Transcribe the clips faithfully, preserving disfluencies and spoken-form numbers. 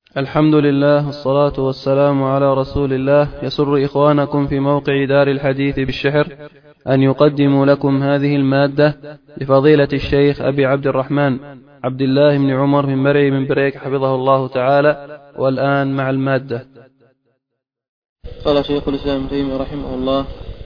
الحمد لله والصلاة والسلام على رسول الله. يسر إخوانكم في موقع دار الحديث بالشحر أن يقدموا لكم هذه المادة لفضيلة الشيخ أبي عبد الرحمن عبد الله بن عمر بن مرعي بن بريك حفظه الله تعالى. والآن مع المادة. قال شيخ الإسلام ابن تيمية رحمه الله: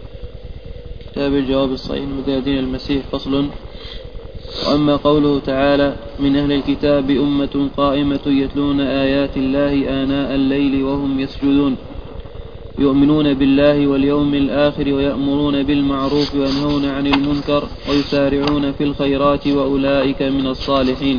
كتاب الجواب الصحيح من دين المسيح. فصل. وأما قوله تعالى: من أهل الكتاب أمة قائمة يتلون آيات الله آناء الليل وهم يسجدون يؤمنون بالله واليوم الآخر ويأمرون بالمعروف وينهون عن المنكر ويسارعون في الخيرات وأولئك من الصالحين.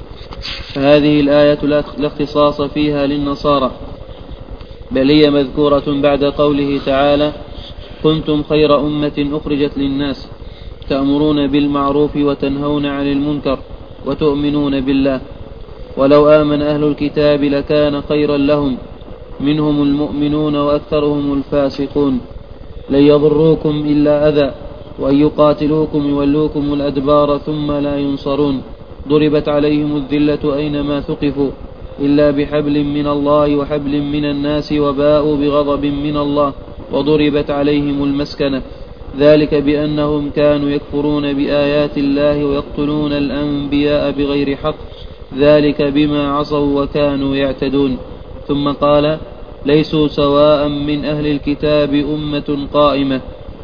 فهذه الآية لا اختصاص فيها للنصارى، بل هي مذكورة بعد قوله تعالى: كنتم خير أمة أخرجت للناس تأمرون بالمعروف وتنهون عن المنكر وتؤمنون بالله. ولو آمن أهل الكتاب لكان خيرا لهم، منهم المؤمنون وأكثرهم الفاسقون. لن يضروكم إلا أذى، وأن يقاتلوكم يولوكم الأدبار ثم لا ينصرون. ضربت عليهم الذلة أينما ثقفوا إلا بحبل من الله وحبل من الناس وباءوا بغضب من الله وضربت عليهم المسكنة، ذلك بأنهم كانوا يكفرون بآيات الله ويقتلون الأنبياء بغير حق، ذلك بما عصوا وكانوا يعتدون. ثم قال: ليسوا سواء من أهل الكتاب أمة قائمة.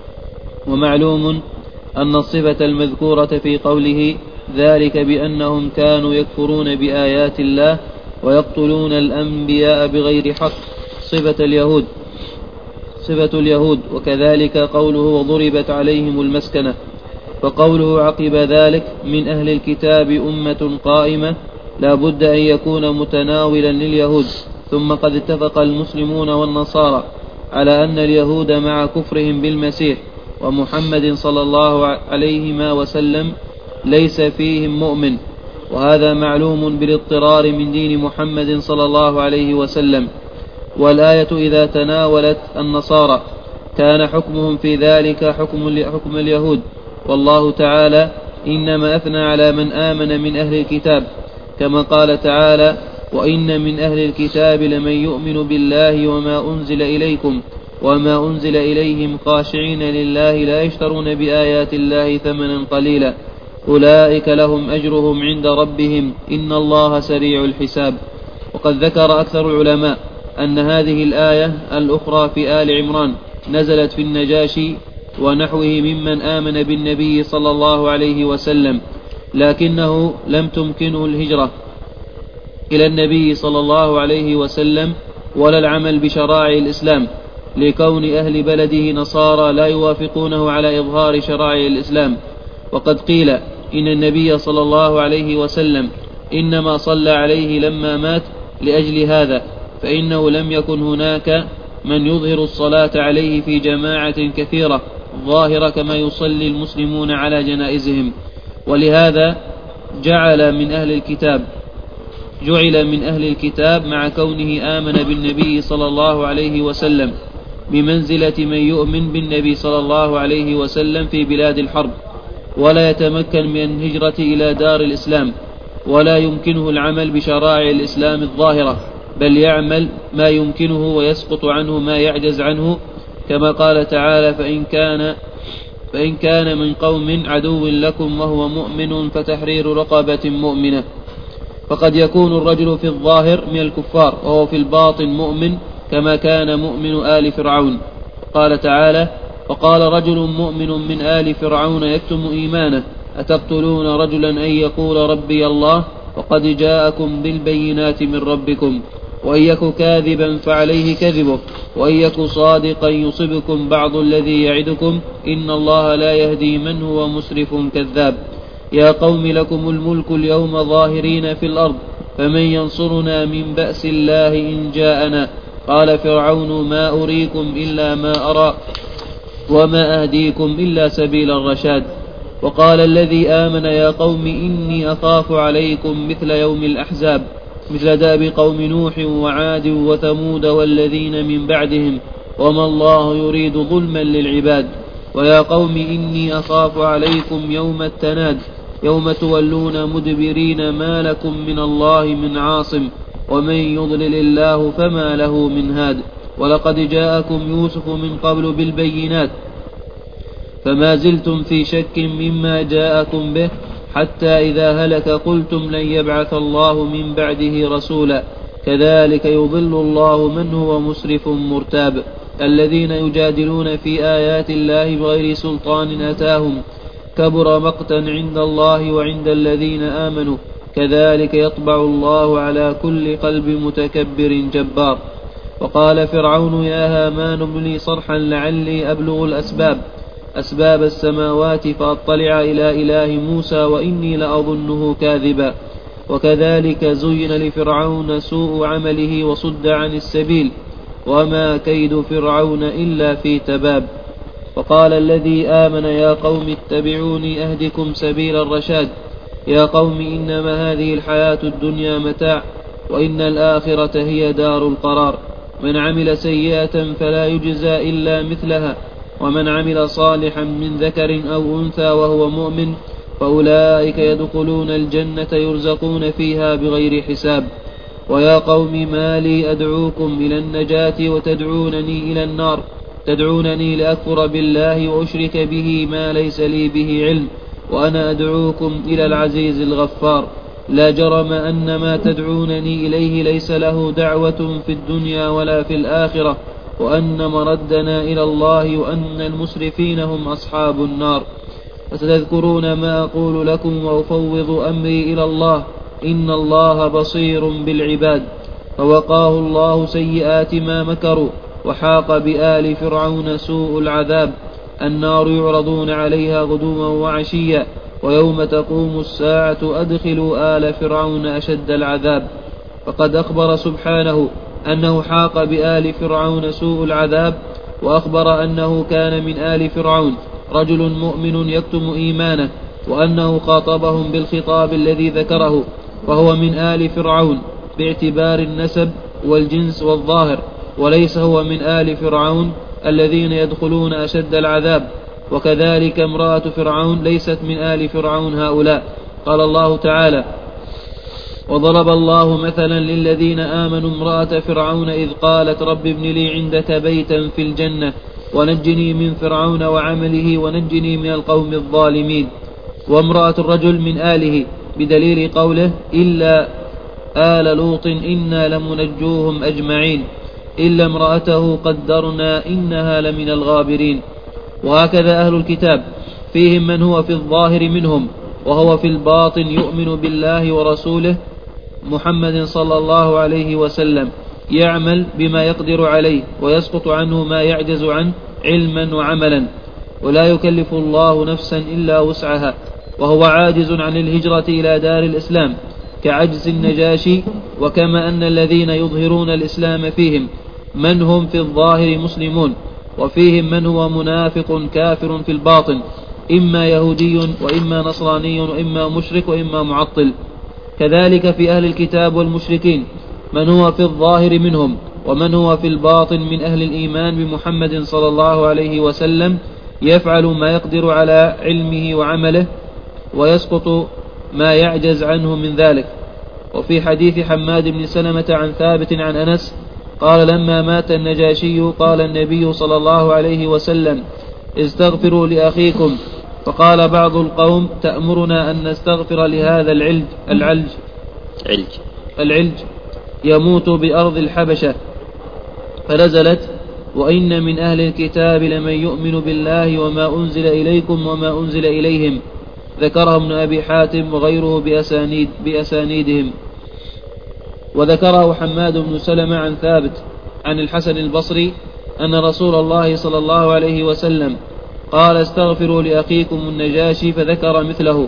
ومعلوم أن الصفة المذكورة في قوله ذلك بأنهم كانوا يكفرون بآيات الله ويقتلون الأنبياء بغير حق صفة اليهود صفة اليهود وكذلك قوله وضربت عليهم المسكنة. فقوله عقب ذلك من أهل الكتاب أمة قائمة لا بد أن يكون متناولا لليهود. ثم قد اتفق المسلمون والنصارى على أن اليهود مع كفرهم بالمسيح ومحمد صلى الله عليه وسلم ليس فيهم مؤمن، وهذا معلوم بالاضطرار من دين محمد صلى الله عليه وسلم. والآية إذا تناولت النصارى كان حكمهم في ذلك حكم, حكم اليهود. والله تعالى إنما أثنى على من آمن من أهل الكتاب، كما قال تعالى: وإن من أهل الكتاب لمن يؤمن بالله وما أنزل إليكم وما أنزل إليهم خاشعين لله لا يشترون بآيات الله ثمنا قليلا أولئك لهم أجرهم عند ربهم إن الله سريع الحساب. وقد ذكر أكثر العلماء أن هذه الآية الأخرى في آل عمران نزلت في النجاشي ونحوه ممن آمن بالنبي صلى الله عليه وسلم، لكنه لم تمكنه الهجرة إلى النبي صلى الله عليه وسلم ولا العمل بشرائع الإسلام، لكون أهل بلده نصارى لا يوافقونه على إظهار شرائع الإسلام. وقد قيل إن النبي صلى الله عليه وسلم إنما صلى عليه لما مات لأجل هذا، فإنه لم يكن هناك من يظهر الصلاة عليه في جماعة كثيرة ظاهرة كما يصلي المسلمون على جنائزهم. ولهذا جعل من أهل الكتاب جعل من أهل الكتاب مع كونه آمن بالنبي صلى الله عليه وسلم بمنزلة من يؤمن بالنبي صلى الله عليه وسلم في بلاد الحرب، ولا يتمكن من الهجرة إلى دار الإسلام، ولا يمكنه العمل بشرائع الإسلام الظاهرة، بل يعمل ما يمكنه ويسقط عنه ما يعجز عنه، كما قال تعالى: فإن كان, فإن كان من قوم عدو لكم وهو مؤمن فتحرير رقبة مؤمنة. فقد يكون الرجل في الظاهر من الكفار وهو في الباطن مؤمن، كما كان مؤمن آل فرعون. قال تعالى: وقال رجل مؤمن من آل فرعون يكتم إيمانه أتقتلون رجلا أن يقول ربي الله وقد جاءكم بالبينات من ربكم وإن يك كاذبا فعليه كذبه وإن يك صادقا يصبكم بعض الذي يعدكم إن الله لا يهدي من هو مسرف كذاب. يا قوم لكم الملك اليوم ظاهرين في الأرض فمن ينصرنا من بأس الله إن جاءنا. قال فرعون ما أريكم إلا ما أرى وما أهديكم إلا سبيل الرشاد. وقال الذي آمن يا قوم إني أخاف عليكم مثل يوم الأحزاب مثل داب قوم نوح وعاد وثمود والذين من بعدهم وما الله يريد ظلما للعباد. ويا قوم إني أخاف عليكم يوم التناد يوم تولون مدبرين ما لكم من الله من عاصم ومن يضلل الله فما له من هاد. ولقد جاءكم يوسف من قبل بالبينات فما زلتم في شك مما جاءكم به حتى إذا هلك قلتم لن يبعث الله من بعده رسولا كذلك يضل الله من هو مسرف مرتاب. الذين يجادلون في آيات الله بغير سلطان أتاهم كبر مقتا عند الله وعند الذين آمنوا كذلك يطبع الله على كل قلب متكبر جبار. وقال فرعون يا هامان ابن لي صرحا لعلي أبلغ الأسباب أسباب السماوات فأطلع إلى إله موسى وإني لأظنه كاذبا. وكذلك زين لفرعون سوء عمله وصد عن السبيل وما كيد فرعون إلا في تباب. وقال الذي آمن يا قوم اتبعوني أهدكم سبيل الرشاد يا قوم إنما هذه الحياة الدنيا متاع وإن الآخرة هي دار القرار. من عمل سيئة فلا يجزى إلا مثلها ومن عمل صالحا من ذكر أو أنثى وهو مؤمن فأولئك يدخلون الجنة يرزقون فيها بغير حساب. ويا قوم ما لي أدعوكم إلى النجاة وتدعونني إلى النار تدعونني لأكفر بالله وأشرك به ما ليس لي به علم وأنا أدعوكم إلى العزيز الغفار. لا جرم أن ما تدعونني إليه ليس له دعوة في الدنيا ولا في الآخرة وأن مردنا إلى الله وأن المسرفين هم أصحاب النار. فستذكرون ما أقول لكم وأفوض أمري إلى الله إن الله بصير بالعباد. فوقاه الله سيئات ما مكروا وحاق بآل فرعون سوء العذاب. النار يعرضون عليها غدوا وعشيا ويوم تقوم الساعة أدخلوا آل فرعون أشد العذاب. فقد أخبر سبحانه أنه حاق بآل فرعون سوء العذاب وأخبر أنه كان من آل فرعون رجل مؤمن يكتم إيمانه وأنه خاطبهم بالخطاب الذي ذكره وهو من آل فرعون باعتبار النسب والجنس والظاهر وليس هو من آل فرعون الذين يدخلون أشد العذاب. وكذلك امرأة فرعون ليست من آل فرعون هؤلاء. قال الله تعالى وضرب الله مثلا للذين آمنوا امرأة فرعون إذ قالت رب ابن لي عندك بيتا في الجنة ونجني من فرعون وعمله ونجني من القوم الظالمين. وامرأة الرجل من آله بدليل قوله إلا آل لوط إنا لمنجوهم أجمعين إلا امرأته قدرنا إنها لمن الغابرين. وهكذا أهل الكتاب فيهم من هو في الظاهر منهم وهو في الباطن يؤمن بالله ورسوله محمد صلى الله عليه وسلم يعمل بما يقدر عليه ويسقط عنه ما يعجز عنه علما وعملا ولا يكلف الله نفسا إلا وسعها وهو عاجز عن الهجرة إلى دار الإسلام كعجز النجاشي. وكما أن الذين يظهرون الإسلام فيهم من هم في الظاهر مسلمون وفيهم من هو منافق كافر في الباطن إما يهودي وإما نصراني وإما مشرك وإما معطل. كذلك في أهل الكتاب والمشركين من هو في الظاهر منهم ومن هو في الباطن من أهل الإيمان بمحمد صلى الله عليه وسلم يفعل ما يقدر على علمه وعمله ويسقط ما يعجز عنه من ذلك. وفي حديث حماد بن سلمة عن ثابت عن أنس قال لما مات النجاشي قال النبي صلى الله عليه وسلم استغفروا لأخيكم. فقال بعض القوم تأمرنا أن نستغفر لهذا العلج العلج علج العلج يموت بأرض الحبشة. فنزلت وإن من أهل الكتاب لمن يؤمن بالله وما أنزل إليكم وما أنزل إليهم. ذكرها ابن أبي حاتم وغيره بأسانيد بأسانيدهم. وذكره حماد بن سلمة عن ثابت عن الحسن البصري أن رسول الله صلى الله عليه وسلم قال استغفروا لأخيكم النجاشي فذكر مثله.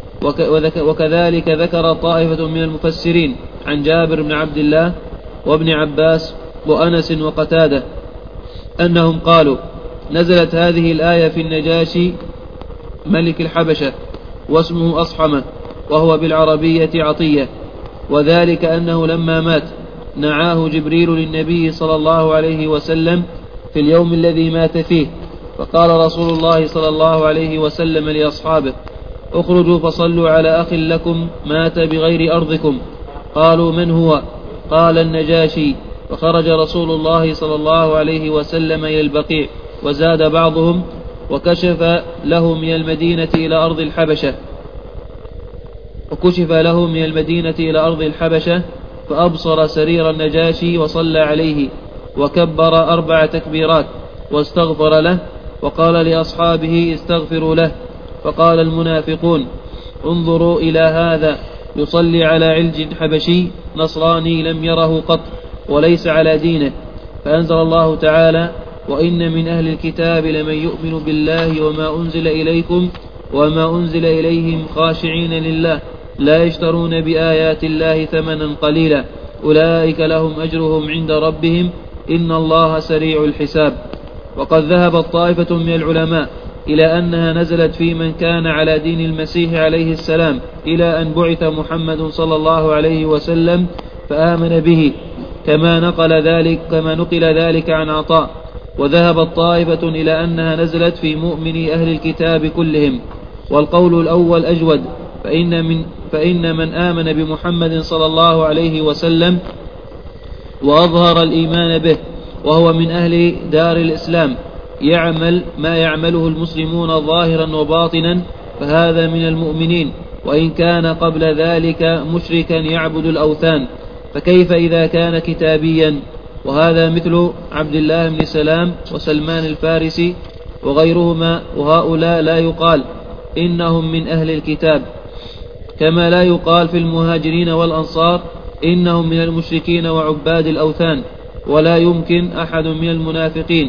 وكذلك ذكر طائفة من المفسرين عن جابر بن عبد الله وابن عباس وأنس وقتادة أنهم قالوا نزلت هذه الآية في النجاشي ملك الحبشة واسمه أصحمة وهو بالعربية عطية. وذلك أنه لما مات نعاه جبريل للنبي صلى الله عليه وسلم في اليوم الذي مات فيه. فقال رسول الله صلى الله عليه وسلم لأصحابه اخرجوا فصلوا على أخ لكم مات بغير أرضكم. قالوا من هو؟ قال النجاشي: فخرج رسول الله صلى الله عليه وسلم إلى البقيع. وزاد بعضهم: وكشف له من المدينة إلى أرض الحبشة وكشف له من المدينة إلى أرض الحبشة فأبصر سرير النجاشي وصلى عليه وكبر أربع تكبيرات واستغفر له وقال لأصحابه: استغفروا له. فقال المنافقون: انظروا إلى هذا يصلي على علج حبشي نصراني لم يره قط وليس على دينه. فأنزل الله تعالى: وإن من أهل الكتاب لمن يؤمن بالله وما أنزل إليكم وما أنزل إليهم خاشعين لله لا يشترون بآيات الله ثمنا قليلا أولئك لهم أجرهم عند ربهم إن الله سريع الحساب. وقد ذهبت طائفة من العلماء إلى أنها نزلت في من كان على دين المسيح عليه السلام إلى أن بعث محمد صلى الله عليه وسلم فآمن به، كما نقل ذلك كما نقل ذلك عن عطاء. وذهبت طائفة إلى أنها نزلت في مؤمني أهل الكتاب كلهم، والقول الأول أجود، فإن من, فإن من آمن بمحمد صلى الله عليه وسلم وأظهر الإيمان به وهو من أهل دار الإسلام يعمل ما يعمله المسلمون ظاهرا وباطنا فهذا من المؤمنين، وإن كان قبل ذلك مشركا يعبد الأوثان، فكيف إذا كان كتابيا؟ وهذا مثل عبد الله بن سلام وسلمان الفارسي وغيرهما، وهؤلاء لا يقال إنهم من أهل الكتاب، كما لا يقال في المهاجرين والأنصار إنهم من المشركين وعباد الأوثان. ولا يمكن أحد من المنافقين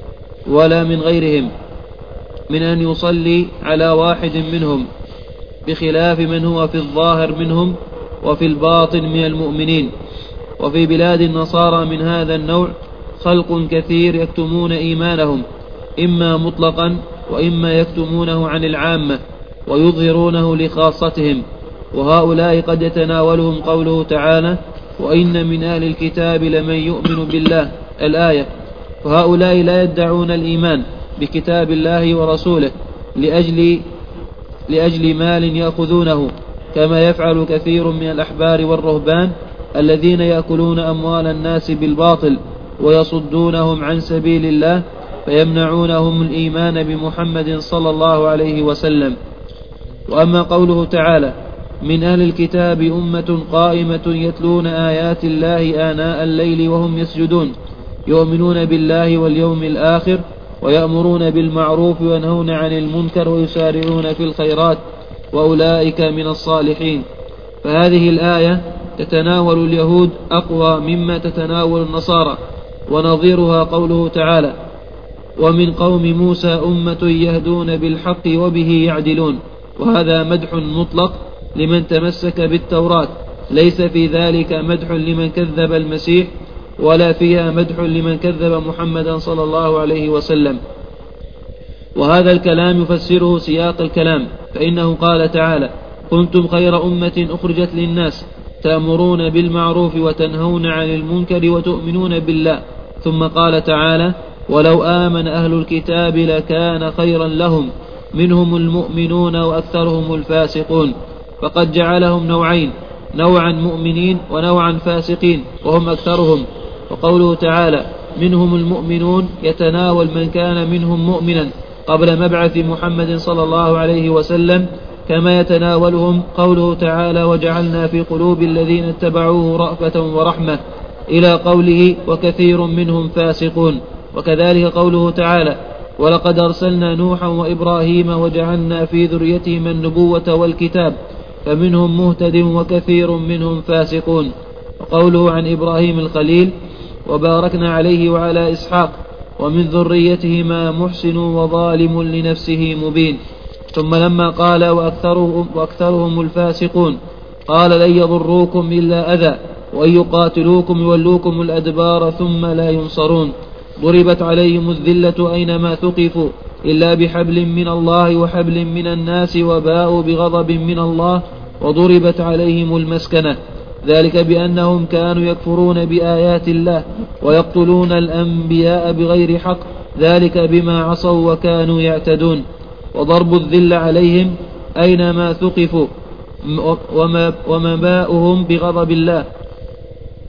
ولا من غيرهم من أن يصلي على واحد منهم، بخلاف من هو في الظاهر منهم وفي الباطن من المؤمنين. وفي بلاد النصارى من هذا النوع خلق كثير يكتمون إيمانهم إما مطلقا وإما يكتمونه عن العامة ويظهرونه لخاصتهم، وهؤلاء قد يتناولهم قوله تعالى: وإن من أهل الكتاب لمن يؤمن بالله الآية. فهؤلاء لا يدعون الإيمان بكتاب الله ورسوله لأجل, لأجل مال يأخذونه، كما يفعل كثير من الأحبار والرهبان الذين يأكلون أموال الناس بالباطل ويصدونهم عن سبيل الله فيمنعونهم الإيمان بمحمد صلى الله عليه وسلم. وأما قوله تعالى: من أهل الكتاب أمة قائمة يتلون آيات الله آناء الليل وهم يسجدون يؤمنون بالله واليوم الآخر ويأمرون بالمعروف وينهون عن المنكر ويسارعون في الخيرات وأولئك من الصالحين. فهذه الآية تتناول اليهود أقوى مما تتناول النصارى، ونظيرها قوله تعالى: ومن قوم موسى أمة يهدون بالحق وبه يعدلون. وهذا مدح مطلق لمن تمسك بالتوراة، ليس في ذلك مدح لمن كذب المسيح ولا فيها مدح لمن كذب محمدا صلى الله عليه وسلم. وهذا الكلام يفسره سياق الكلام، فإنه قال تعالى: كنتم خير أمة أخرجت للناس تأمرون بالمعروف وتنهون عن المنكر وتؤمنون بالله. ثم قال تعالى: ولو آمن أهل الكتاب لكان خيرا لهم منهم المؤمنون وأكثرهم الفاسقون. فقد جعلهم نوعين، نوعا مؤمنين ونوعا فاسقين وهم أكثرهم. وقوله تعالى: منهم المؤمنون يتناول من كان منهم مؤمنا قبل مبعث محمد صلى الله عليه وسلم، كما يتناولهم قوله تعالى: وجعلنا في قلوب الذين اتبعوه رأفة ورحمة إلى قوله: وكثير منهم فاسقون. وكذلك قوله تعالى: ولقد أرسلنا نوحا وإبراهيم وجعلنا في ذريتهما النبوة والكتاب فمنهم مهتد وكثير منهم فاسقون. وقوله عن إبراهيم الخليل: وباركنا عليه وعلى إسحاق ومن ذريتهما محسن وظالم لنفسه مبين. ثم لما قال: وأكثرهم, وأكثرهم الفاسقون، قال: لن يضروكم إلا أذى وإن يقاتلوكم يولوكم الأدبار ثم لا ينصرون. ضربت عليهم الذلة أينما ثقفوا إلا بحبل من الله وحبل من الناس وباءوا بغضب من الله وضربت عليهم المسكنة، ذلك بأنهم كانوا يكفرون بآيات الله ويقتلون الأنبياء بغير حق، ذلك بما عصوا وكانوا يعتدون. وضرب الذل عليهم أينما ثقفوا ومباؤهم بغضب الله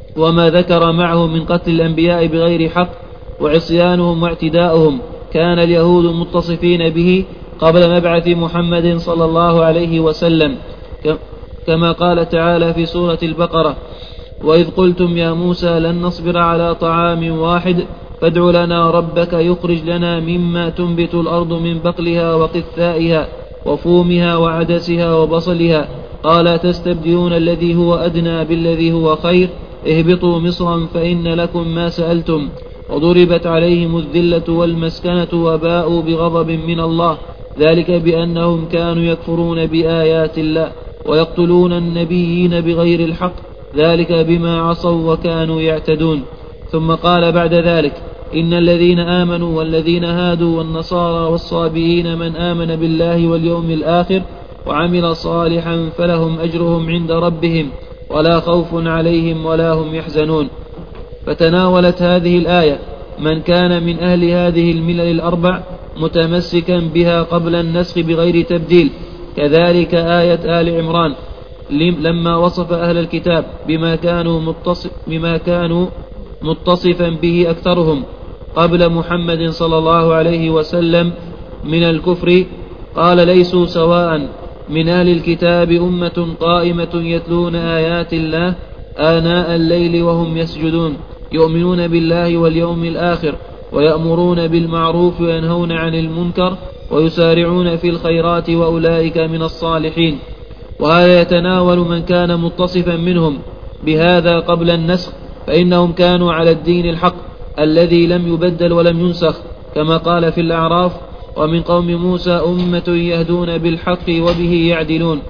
وما ذكر معه من قتل الأنبياء بغير حق وعصيانهم واعتداؤهم كان اليهود متصفين به قبل مبعث محمد صلى الله عليه وسلم، كما قال تعالى في سورة البقرة: وإذ قلتم يا موسى لن نصبر على طعام واحد فادع لنا ربك يخرج لنا مما تنبت الأرض من بقلها وقثائها وفومها وعدسها وبصلها قال تستبدلون الذي هو أدنى بالذي هو خير اهبطوا مصرا فإن لكم ما سألتم وضربت عليهم الذلة والمسكنة وباءوا بغضب من الله ذلك بأنهم كانوا يكفرون بآيات الله ويقتلون النبيين بغير الحق ذلك بما عصوا وكانوا يعتدون. ثم قال بعد ذلك: إن الذين آمنوا والذين هادوا والنصارى والصابئين من آمن بالله واليوم الآخر وعمل صالحا فلهم أجرهم عند ربهم ولا خوف عليهم ولا هم يحزنون. فتناولت هذه الآية من كان من أهل هذه الملل الأربع متمسكا بها قبل النسخ بغير تبديل، كذلك آية آل عمران لما وصف أهل الكتاب بما كانوا, متصف بما كانوا متصفا به أكثرهم قبل محمد صلى الله عليه وسلم من الكفر قال: ليسوا سواء من أهل الكتاب أمة قائمة يتلون آيات الله آناء الليل وهم يسجدون يؤمنون بالله واليوم الآخر ويأمرون بالمعروف وينهون عن المنكر ويسارعون في الخيرات وأولئك من الصالحين. وهذا يتناول من كان متصفا منهم بهذا قبل النسخ، فإنهم كانوا على الدين الحق الذي لم يبدل ولم ينسخ، كما قال في الأعراف: ومن قوم موسى أمة يهدون بالحق وبه يعدلون.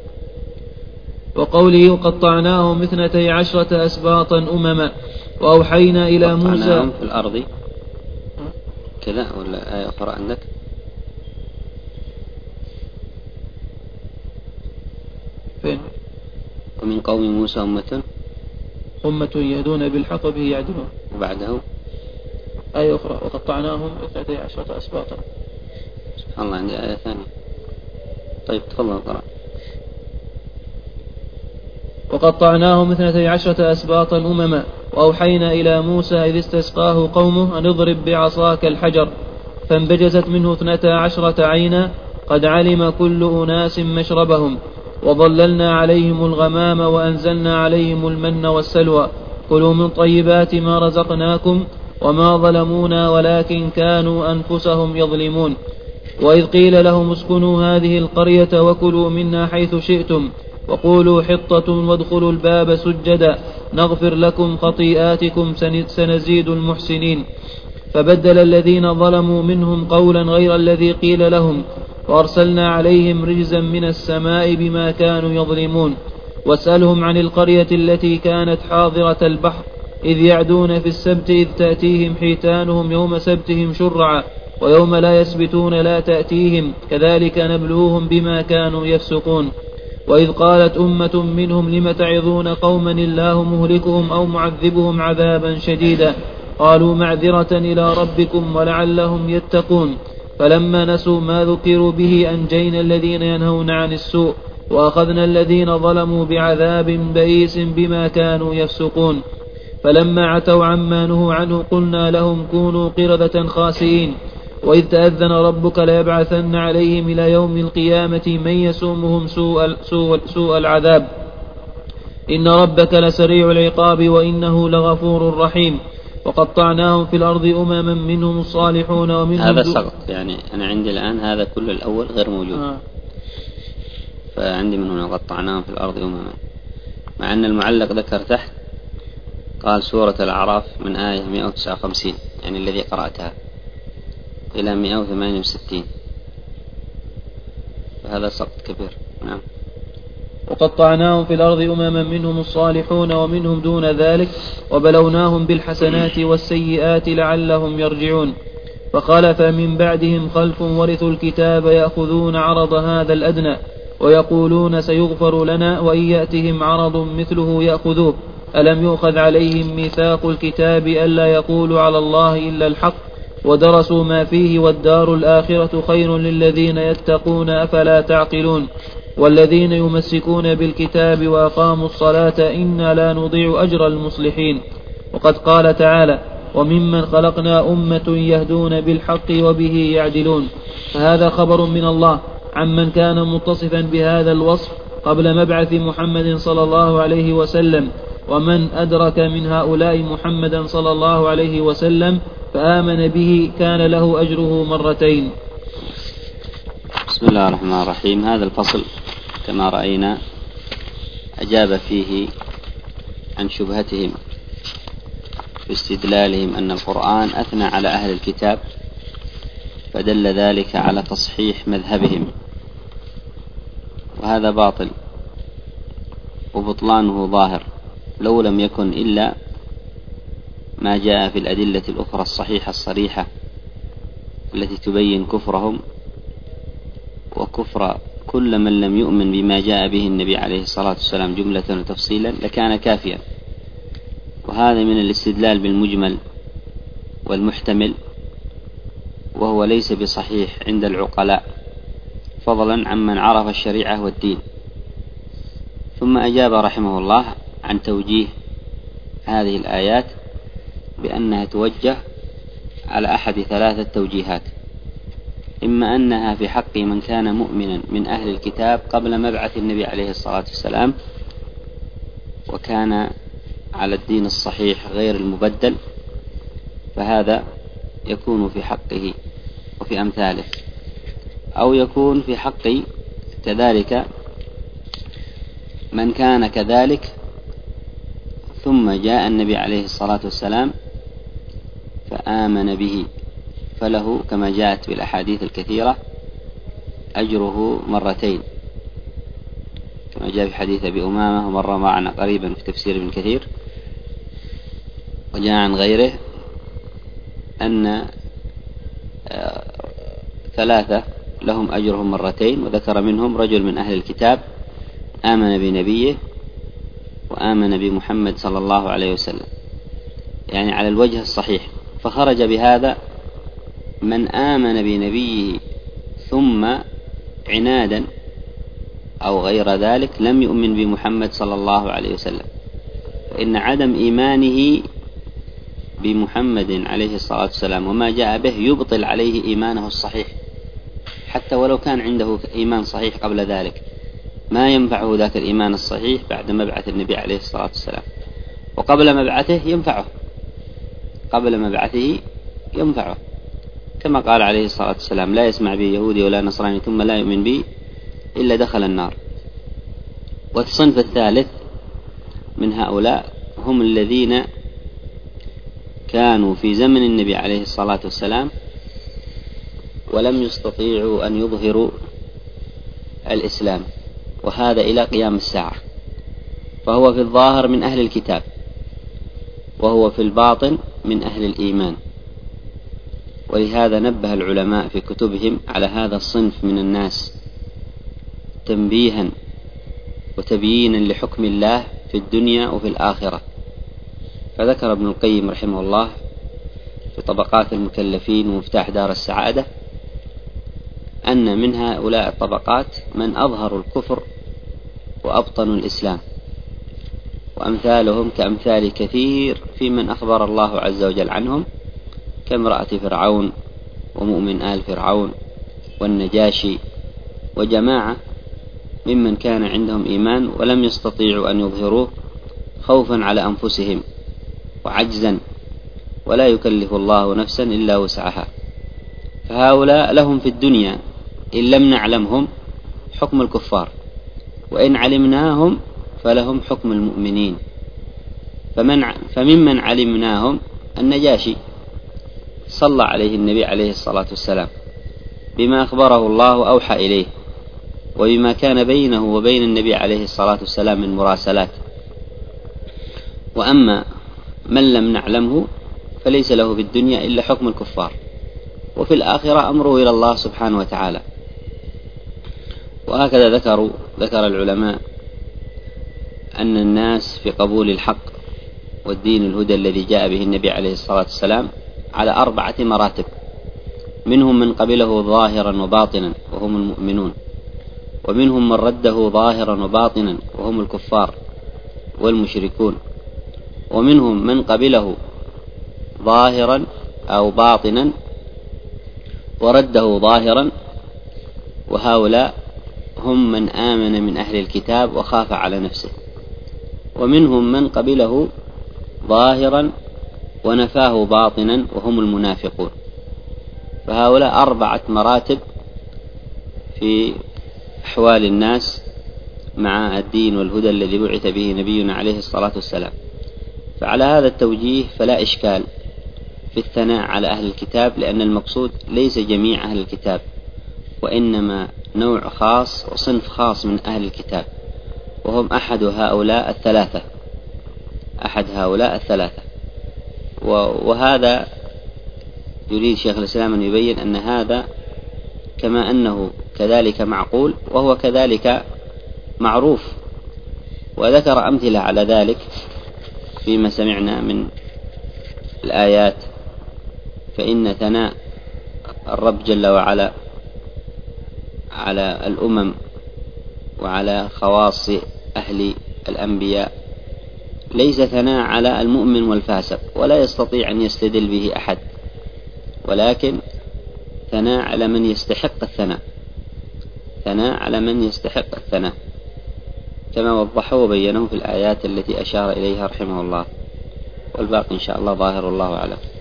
وقوله: وقطعناهم اثنتي عشرة أسباطا أمما وأوحينا إلى موسى في الأرض كذا، ولا آية أخرى عندك؟ فين؟ ومن قوم موسى أمة أمة يهدون بالحق وبه يعدلون. وبعده آية أخرى: وقطعناهم اثنتي عشرة أسباطا. سبحان الله، عندي آية ثانية. طيب تفضل قرأ. وقطعناهم اثنتي عشرة أسباطا أمما وأوحينا إلى موسى إذ استسقاه قومه أن اضرب بعصاك الحجر فانبجست منه اثنتا عشرة عينا قد علم كل أناس مشربهم وظللنا عليهم الغمام وأنزلنا عليهم المن والسلوى كلوا من طيبات ما رزقناكم وما ظلمونا ولكن كانوا أنفسهم يظلمون. وإذ قيل لهم اسكنوا هذه القرية وكلوا منها حيث شئتم وقولوا حطة وادخلوا الباب سجدا نغفر لكم خطيئاتكم سنزيد المحسنين. فبدل الذين ظلموا منهم قولا غير الذي قيل لهم وأرسلنا عليهم رجزا من السماء بما كانوا يظلمون. واسألهم عن القرية التي كانت حاضرة البحر إذ يعدون في السبت إذ تأتيهم حيتانهم يوم سبتهم شرعا ويوم لا يسبتون لا تأتيهم كذلك نبلوهم بما كانوا يفسقون. وإذ قالت أمة منهم لم تعظون قوما الله مهلكهم أو معذبهم عذابا شديدا قالوا معذرة إلى ربكم ولعلهم يتقون. فلما نسوا ما ذكروا به أنجينا الذين ينهون عن السوء وأخذنا الذين ظلموا بعذاب بئيس بما كانوا يفسقون. فلما عتوا عما نهوا عنه قلنا لهم كونوا قردة خاسئين. وإذ تأذن ربك ليبعثن عليهم إلى يوم القيامة من يسومهم سوء, سوء, سوء العذاب إن ربك لسريع العقاب وإنه لغفور رحيم. وقطعناهم في الأرض أمما منهم الصالحون ومنهم هذا سقط، يعني أنا عندي الآن هذا كل الأول غير موجود. آه. فعندي من هنا قطعناهم في الأرض أمما، مع أن المعلق ذكر تحت قال سورة الأعراف من آية مئة وتسعة وخمسين، يعني الذي قرأتها إلى مئة وثمانية وستين، فهذا سقط كبير. نعم. وقطعناهم في الأرض أمما منهم الصالحون ومنهم دون ذلك وبلوناهم بالحسنات والسيئات لعلهم يرجعون. فخلف من بعدهم خلف ورثوا الكتاب يأخذون عرض هذا الأدنى ويقولون سيغفر لنا وإن يأتهم عرض مثله يأخذوه ألم يؤخذ عليهم ميثاق الكتاب ألا يقولوا على الله إلا الحق ودرسوا ما فيه والدار الآخرة خير للذين يتقون أفلا تعقلون. والذين يمسكون بالكتاب وأقاموا الصلاة إنا لا نضيع أجر المصلحين. وقد قال تعالى وممن خلقنا أمة يهدون بالحق وبه يعدلون، فهذا خبر من الله عمن كان متصفا بهذا الوصف قبل مبعث محمد صلى الله عليه وسلم، ومن أدرك من هؤلاء محمدا صلى الله عليه وسلم فآمن به كان له أجره مرتين. بسم الله الرحمن الرحيم. هذا الفصل كما رأينا أجاب فيه عن شبهتهم باستدلالهم أن القرآن أثنى على أهل الكتاب، فدل ذلك على تصحيح مذهبهم، وهذا باطل وبطلانه ظاهر لو لم يكن إلا ما جاء في الأدلة الأخرى الصحيحة الصريحة التي تبين كفرهم وكفر كل من لم يؤمن بما جاء به النبي عليه الصلاة والسلام جملة وتفصيلا لكان كافيا. وهذا من الاستدلال بالمجمل والمحتمل، وهو ليس بصحيح عند العقلاء فضلا عمن عرف الشريعة والدين. ثم أجاب رحمه الله عن توجيه هذه الآيات بأنها توجه على أحد ثلاثة توجيهات: إما أنها في حق من كان مؤمنا من أهل الكتاب قبل مبعث النبي عليه الصلاة والسلام وكان على الدين الصحيح غير المبدل، فهذا يكون في حقه وفي أمثاله، أو يكون في حق كذلك من كان كذلك ثم جاء النبي عليه الصلاة والسلام فآمن به، فله كما جاءت بالأحاديث الكثيرة أجره مرتين، كما جاء في حديث أبي أمامة ومر معنا قريبا في تفسير ابن كثير، وجاء عن غيره أن ثلاثة لهم أجرهم مرتين، وذكر منهم رجل من أهل الكتاب آمن بنبيه وآمن بمحمد صلى الله عليه وسلم، يعني على الوجه الصحيح. فخرج بهذا من آمن بنبيه ثم عنادا أو غير ذلك لم يؤمن بمحمد صلى الله عليه وسلم، فإن عدم إيمانه بمحمد عليه الصلاة والسلام وما جاء به يبطل عليه إيمانه الصحيح، حتى ولو كان عنده إيمان صحيح قبل ذلك ما ينفعه ذاك الإيمان الصحيح بعد مبعث النبي عليه الصلاة والسلام. وقبل مبعثه ينفعه، قبل مبعثه ينفعه، كما قال عليه الصلاة والسلام: لا يسمع بي يهودي ولا نصراني ثم لا يؤمن بي إلا دخل النار. والصنف الثالث من هؤلاء هم الذين كانوا في زمن النبي عليه الصلاة والسلام ولم يستطيعوا أن يظهروا الإسلام، وهذا إلى قيام الساعة، فهو في الظاهر من أهل الكتاب وهو في الباطن من أهل الإيمان. ولهذا نبه العلماء في كتبهم على هذا الصنف من الناس تنبيها وتبيينا لحكم الله في الدنيا وفي الآخرة. فذكر ابن القيم رحمه الله في طبقات المكلفين ومفتاح دار السعادة أن من هؤلاء الطبقات من أظهروا الكفر وأبطنوا الإسلام، وأمثالهم كأمثال كثير في من أخبر الله عز وجل عنهم، كامرأة فرعون ومؤمن آل فرعون والنجاشي وجماعة ممن كان عندهم إيمان ولم يستطيعوا أن يظهروه خوفا على أنفسهم وعجزا، ولا يكلف الله نفسا إلا وسعها. فهؤلاء لهم في الدنيا إن لم نعلمهم حكم الكفار، وإن علمناهم فلهم حكم المؤمنين. فمن فممن علمناهم النجاشي صلى عليه النبي عليه الصلاة والسلام بما أخبره الله أوحى إليه، وبما كان بينه وبين النبي عليه الصلاة والسلام من مراسلات. وأما من لم نعلمه فليس له في الدنيا إلا حكم الكفار، وفي الآخرة أمره إلى الله سبحانه وتعالى. وهكذا ذكروا ذكر العلماء أن الناس في قبول الحق والدين الهدى الذي جاء به النبي عليه الصلاة والسلام على أربعة مراتب: منهم من قبله ظاهرا وباطنا وهم المؤمنون، ومنهم من رده ظاهرا وباطنا وهم الكفار والمشركون، ومنهم من قبله ظاهرا أو باطنا ورده ظاهرا، وهؤلاء هم من آمن من أهل الكتاب وخاف على نفسه. ومنهم من قبله ظاهرا ونفاه باطنا وهم المنافقون. فهؤلاء أربعة مراتب في أحوال الناس مع الدين والهدى الذي بعث به نبينا عليه الصلاة والسلام. فعلى هذا التوجيه فلا إشكال في الثناء على أهل الكتاب، لأن المقصود ليس جميع أهل الكتاب، وإنما نوع خاص وصنف خاص من أهل الكتاب، وهم أحد هؤلاء الثلاثة أحد هؤلاء الثلاثة وهذا يريد شيخ الإسلام أن يبين أن هذا كما أنه كذلك معقول وهو كذلك معروف، وذكر أمثلة على ذلك فيما سمعنا من الآيات. فإن ثناء الرب جل وعلا على الأمم وعلى خواص أهل الأنبياء ليس ثناء على المؤمن والفاسق، ولا يستطيع أن يستدل به أحد، ولكن ثناء على من يستحق الثناء ثناء على من يستحق الثناء كما وضحه وبينه في الآيات التي أشار إليها رحمه الله، والباقي إن شاء الله ظاهر، الله أعلم.